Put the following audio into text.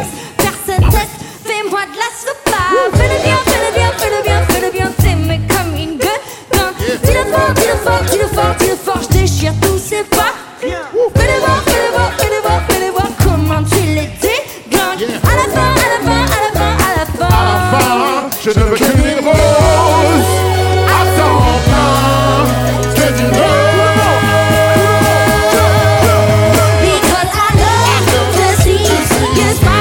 test, personne test, fais-moi de la sopa. Fais-le bien, fais-le bien, fais-le bien, fais-le bien, t'aimer comme une gueule. Dis-le fort, dis-le fort, dis-le fort, dis-le fort, je déchire tous ces pas. Fais-le voir, fais-le voir, fais-le voir, fais-le voir comment tu les déglingues. À la fin, à la fin, à la fin, à la fin, je ne veux